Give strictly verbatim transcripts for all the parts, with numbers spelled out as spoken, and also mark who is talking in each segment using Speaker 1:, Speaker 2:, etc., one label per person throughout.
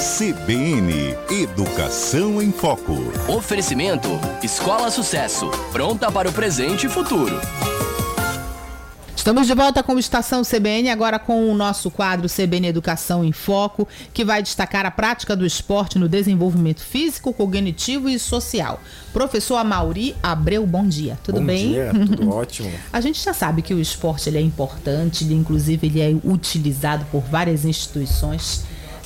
Speaker 1: C B N Educação em Foco.
Speaker 2: Oferecimento Escola Sucesso, pronta para o presente e futuro.
Speaker 3: Estamos de volta com o Estação C B N, agora com o nosso quadro C B N Educação em Foco, que vai destacar a prática do esporte no desenvolvimento físico, cognitivo e social. Professor Amaury Abreu, bom dia. Tudo
Speaker 4: bom
Speaker 3: bem?
Speaker 4: Bom dia, tudo ótimo.
Speaker 3: A gente já sabe que o esporte ele é importante, ele, inclusive ele é utilizado por várias instituições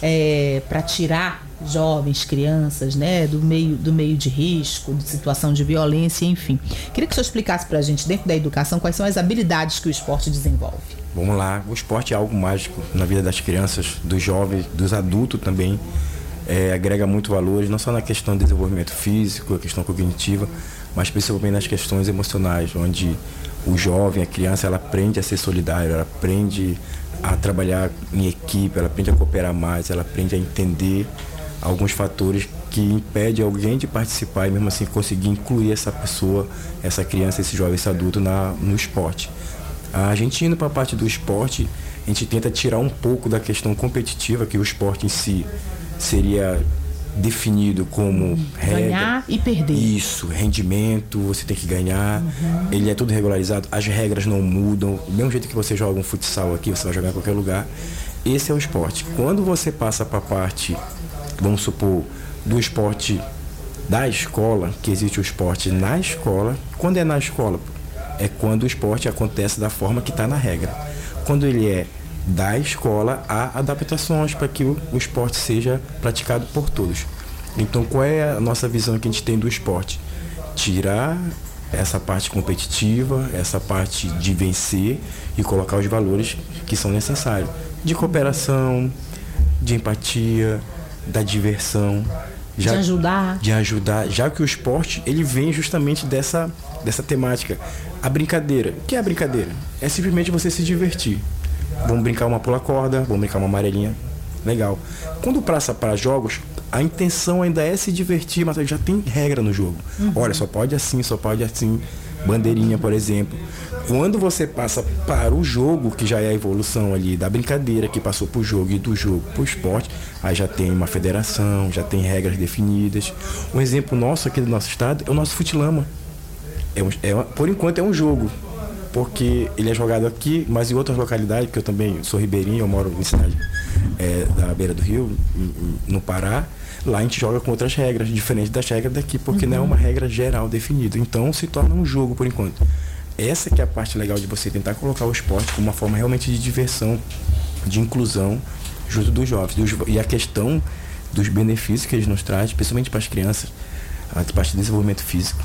Speaker 3: é, para tirar jovens, crianças, né, do meio, do meio de risco, de situação de violência, enfim. Queria que o senhor explicasse para a gente, dentro da educação, quais são as habilidades que o esporte desenvolve.
Speaker 4: Vamos lá, o esporte é algo mágico na vida das crianças, dos jovens, dos adultos também. É, agrega muito valores, não só na questão do desenvolvimento físico, a questão cognitiva, mas principalmente nas questões emocionais, onde o jovem, a criança, ela aprende a ser solidário, ela aprende a trabalhar em equipe, ela aprende a cooperar mais, ela aprende a entender alguns fatores que impedem alguém de participar e mesmo assim conseguir incluir essa pessoa, essa criança, esse jovem, esse adulto na, no esporte. A gente indo para a parte do esporte, a gente tenta tirar um pouco da questão competitiva, que o esporte em si seria definido como regra.
Speaker 3: Ganhar e perder.
Speaker 4: Isso, rendimento, você tem que ganhar, uhum. Ele é tudo regularizado, as regras não mudam, do mesmo jeito que você joga um futsal aqui, você vai jogar em qualquer lugar. Esse é o esporte. Quando você passa para a parte, vamos supor, do esporte da escola, que existe o esporte na escola. Quando é na escola, é quando o esporte acontece da forma que está na regra. Quando ele é da escola, há adaptações para que o, o esporte seja praticado por todos. Então, qual é a nossa visão que a gente tem do esporte? Tirar essa parte competitiva, essa parte de vencer e colocar os valores que são necessários. De cooperação, de empatia, da diversão, já,
Speaker 3: de ajudar,
Speaker 4: de ajudar, já que o esporte ele vem justamente dessa, dessa temática. A brincadeira, o que é a brincadeira? É simplesmente você se divertir. Vamos brincar uma pula-corda, vamos brincar uma amarelinha, legal. Quando passa para jogos, a intenção ainda é se divertir, mas já tem regra no jogo. Uhum. Olha, só pode assim, só pode assim, bandeirinha, por exemplo. Quando você passa para o jogo, que já é a evolução ali da brincadeira, que passou para o jogo e do jogo para o esporte, aí já tem uma federação, já tem regras definidas. Um exemplo nosso aqui do nosso estado é o nosso futilama. É um, é, por enquanto é um jogo, porque ele é jogado aqui, mas em outras localidades, porque eu também sou ribeirinho, eu moro em cidade é, da beira do rio, no Pará. Lá a gente joga com outras regras, diferentes das regras daqui, porque uhum. não é uma regra geral definida. Então se torna um jogo por enquanto. Essa que é a parte legal de você tentar colocar o esporte como uma forma realmente de diversão, de inclusão junto dos jovens. E a questão dos benefícios que eles nos trazem, principalmente para as crianças, a parte de desenvolvimento físico,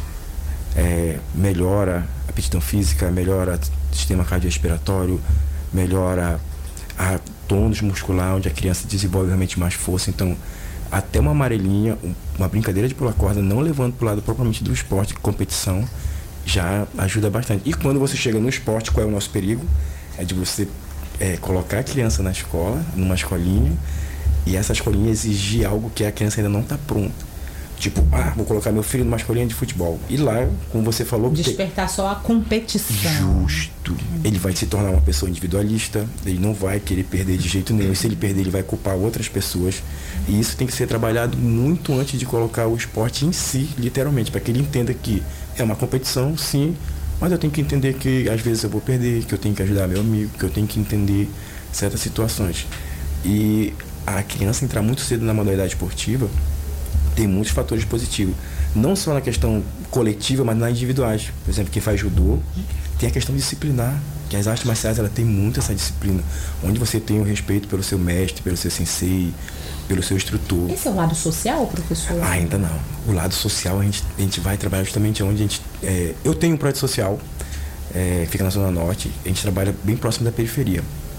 Speaker 4: é, melhora a aptidão física, melhora o sistema cardiorrespiratório, melhora a tônus muscular, onde a criança desenvolve realmente mais força. Então, até uma amarelinha, uma brincadeira de pular corda, não levando para o lado propriamente do esporte, competição, já ajuda bastante. E quando você chega no esporte, qual é o nosso perigo? É de você é, colocar a criança na escola, numa escolinha, e essa escolinha exigir algo que a criança ainda não está pronta. Tipo, ah, vou colocar meu filho numa escolinha de futebol. E lá, como você falou...
Speaker 3: Despertar tem... só a competição.
Speaker 4: Justo. Ele vai se tornar uma pessoa individualista, ele não vai querer perder de jeito nenhum. E se ele perder, ele vai culpar outras pessoas. E isso tem que ser trabalhado muito antes de colocar o esporte em si, literalmente, para que ele entenda que é uma competição, sim, mas eu tenho que entender que às vezes eu vou perder, que eu tenho que ajudar meu amigo, que eu tenho que entender certas situações. E a criança entrar muito cedo na modalidade esportiva tem muitos fatores positivos. Não só na questão coletiva, mas nas individuais. Por exemplo, quem faz judô tem a questão disciplinar, que as artes marciais ela tem muito essa disciplina, onde você tem o respeito pelo seu mestre, pelo seu sensei, pelo seu instrutor.
Speaker 3: Esse é o lado social, professor?
Speaker 4: Ah, ainda não. O lado social a gente, a gente vai trabalhar justamente onde a gente... É, eu tenho um projeto social, é, fica na Zona Norte, a gente trabalha bem próximo da periferia.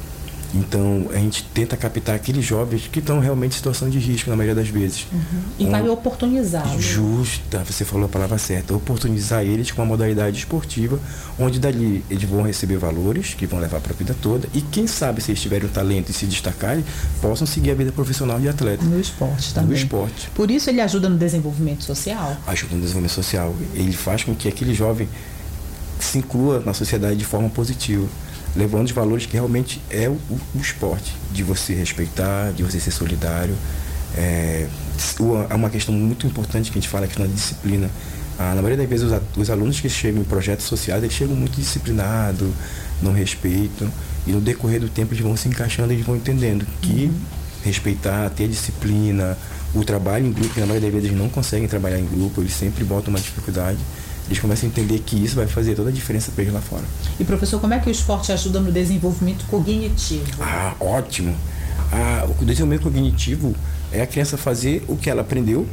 Speaker 4: Então, a gente tenta captar aqueles jovens que estão realmente em situação de risco, na maioria das vezes.
Speaker 3: Uhum. E um, vai oportunizá-los.
Speaker 4: Justa, você falou a palavra certa. Oportunizar eles com uma modalidade esportiva, onde dali eles vão receber valores que vão levar para a vida toda. E quem sabe, se eles tiverem um talento e se destacarem, possam seguir a vida profissional de atleta.
Speaker 3: No esporte também.
Speaker 4: No esporte.
Speaker 3: Por isso ele ajuda no desenvolvimento social?
Speaker 4: Ajuda no desenvolvimento social. Ele faz com que aquele jovem se inclua na sociedade de forma positiva, levando os valores que realmente é o, o, o esporte, de você respeitar, de você ser solidário, É, uma questão muito importante que a gente fala aqui na disciplina. Ah, na maioria das vezes os, os alunos que chegam em projetos sociais, eles chegam muito disciplinados, não respeitam, e no decorrer do tempo eles vão se encaixando e eles vão entendendo que uhum. respeitar, ter disciplina, o trabalho em grupo, que na maioria das vezes eles não conseguem trabalhar em grupo, eles sempre botam uma dificuldade, eles começam a entender que isso vai fazer toda a diferença para eles lá fora.
Speaker 3: E professor, como é que o esporte ajuda no desenvolvimento cognitivo?
Speaker 4: Ah, ótimo! Ah, o desenvolvimento cognitivo é a criança fazer o que ela aprendeu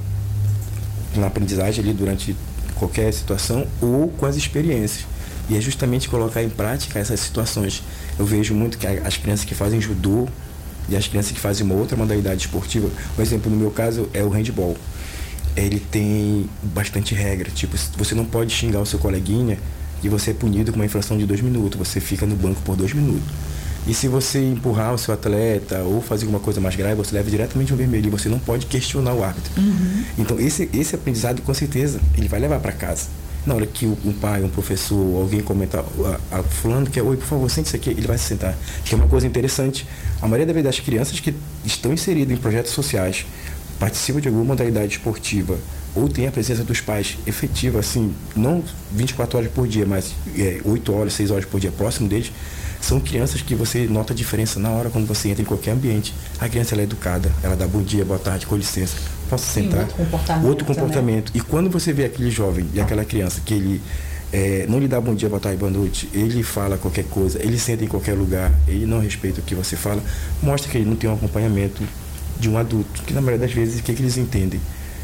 Speaker 4: na aprendizagem ali durante qualquer situação ou com as experiências. E é justamente colocar em prática essas situações. Eu vejo muito que as crianças que fazem judô e as crianças que fazem uma outra modalidade esportiva, por exemplo, no meu caso é o handball. Ele tem bastante regra, tipo, você não pode xingar o seu coleguinha e você é punido com uma infração de dois minutos, você fica no banco por dois minutos. E se você empurrar o seu atleta ou fazer alguma coisa mais grave, você leva diretamente um vermelho e você não pode questionar o árbitro. Uhum. Então esse, esse aprendizado, com certeza, ele vai levar para casa. Na hora que um pai, um professor, alguém comentar, a, a fulano quer, oi, por favor, sente-se aqui, ele vai se sentar. Que é uma coisa interessante. A maioria das crianças que estão inseridas em projetos sociais, participam de alguma modalidade esportiva, ou tem a presença dos pais efetiva, assim, não vinte e quatro horas por dia, mas é, oito horas, seis horas por dia próximo deles, são crianças que você nota a diferença na hora quando você entra em qualquer ambiente. A criança ela é educada, ela dá bom dia, boa tarde, com licença, posso sentar?
Speaker 3: Sim, outro comportamento.
Speaker 4: Outro comportamento. E quando você vê aquele jovem e aquela criança que ele é, não lhe dá bom dia, boa tarde, boa noite, ele fala qualquer coisa, ele senta em qualquer lugar, ele não respeita o que você fala, mostra que ele não tem um acompanhamento de um adulto, que na maioria das vezes o que, é que eles entendem?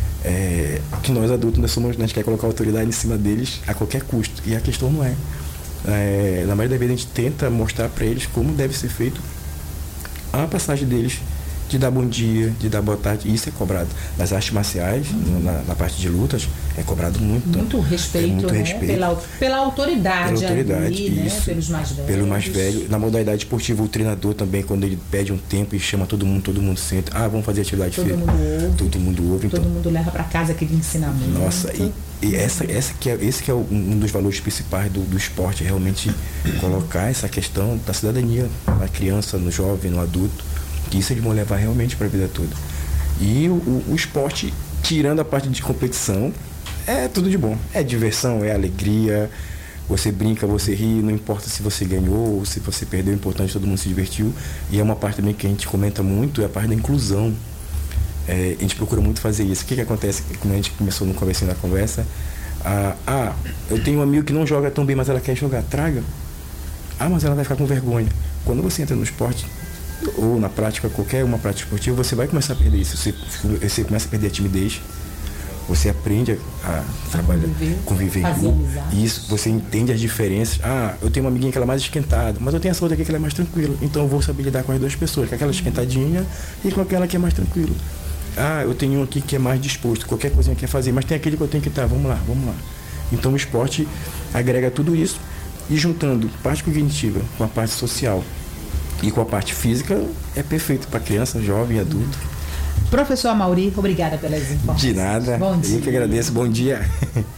Speaker 4: É, que nós adultos nós somos, nós queremos colocar autoridade em cima deles a qualquer custo, e a questão não é. É, na maioria das vezes a gente tenta mostrar para eles como deve ser feito a passagem deles, de dar bom dia, de dar boa tarde, isso é cobrado. Nas artes marciais, uhum. na, na parte de lutas, é cobrado muito.
Speaker 3: Muito respeito, é muito né? respeito. Pela, pela autoridade,
Speaker 4: pela autoridade
Speaker 3: ali,
Speaker 4: isso,
Speaker 3: né? Pelos mais velhos.
Speaker 4: Pelo mais velho. Na modalidade esportiva, o treinador também, quando ele pede um tempo e chama todo mundo, todo mundo senta. Ah, vamos fazer atividade
Speaker 3: todo
Speaker 4: física.
Speaker 3: Mundo ouve,
Speaker 4: todo mundo ouve.
Speaker 3: Todo
Speaker 4: então.
Speaker 3: mundo leva para casa aquele ensinamento.
Speaker 4: Nossa, e, e essa, essa que é, esse que é um dos valores principais do, do esporte, realmente colocar essa questão da cidadania na criança, no jovem, no adulto, que isso eles vão levar realmente para a vida toda. E o, o, o esporte, tirando a parte de competição, é tudo de bom. É diversão, é alegria, você brinca, você ri, não importa se você ganhou ou se você perdeu, é importante, todo mundo se divertiu. E é uma parte também que a gente comenta muito, é a parte da inclusão. É, a gente procura muito fazer isso. O que, que acontece, como a gente começou no comecinho da conversa, ah, ah, eu tenho um amigo que não joga tão bem, mas ela quer jogar, traga. Ah, mas ela vai ficar com vergonha. Quando você entra no esporte, ou na prática, qualquer uma prática esportiva, você vai começar a perder isso. Você, você começa a perder a timidez, você aprende a, a trabalhar, conviver, conviver em grupo. Isso, você entende as diferenças. Ah, eu tenho uma amiguinha que ela é mais esquentada, mas eu tenho essa outra aqui que ela é mais tranquila. Então eu vou saber lidar com as duas pessoas, com aquela esquentadinha e com aquela que é mais tranquila. Ah, eu tenho um aqui que é mais disposto, qualquer coisinha quer fazer, mas tem aquele que eu tenho que estar, vamos lá, vamos lá. Então o esporte agrega tudo isso e juntando parte cognitiva com a parte social e com a parte física, é perfeito para criança, jovem, adulto.
Speaker 3: Professor Amaury, obrigada pelas informações.
Speaker 4: De nada.
Speaker 3: Bom dia.
Speaker 4: Eu que agradeço. Bom dia.